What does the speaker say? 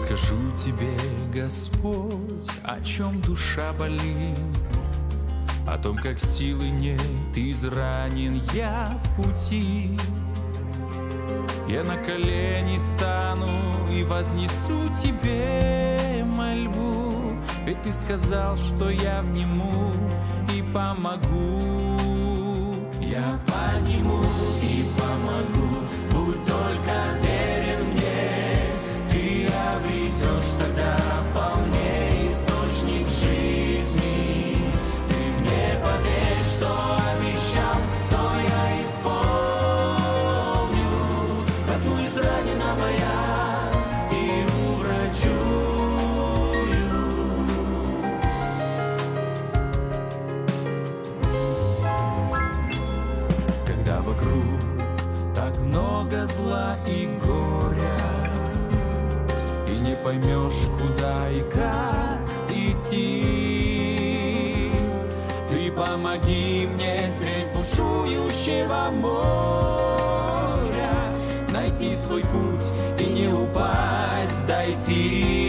Расскажу тебе, Господь, о чем душа болит, о том, как силы нет, изранен я в пути. Я на колени стану и вознесу тебе мольбу, ведь ты сказал, что я вниму и помогу. Я подниму и помогу, будь только верен мне. Ты обретешь тогда вполне источник жизни. Ты мне поверь, что обещал, то я исполню. Возьму из раненого я и уврачую. Когда вокруг так много зла и горя, и не поймешь, куда и как идти, ты помоги мне средь бушующего моря найти свой путь и не упасть, дойти.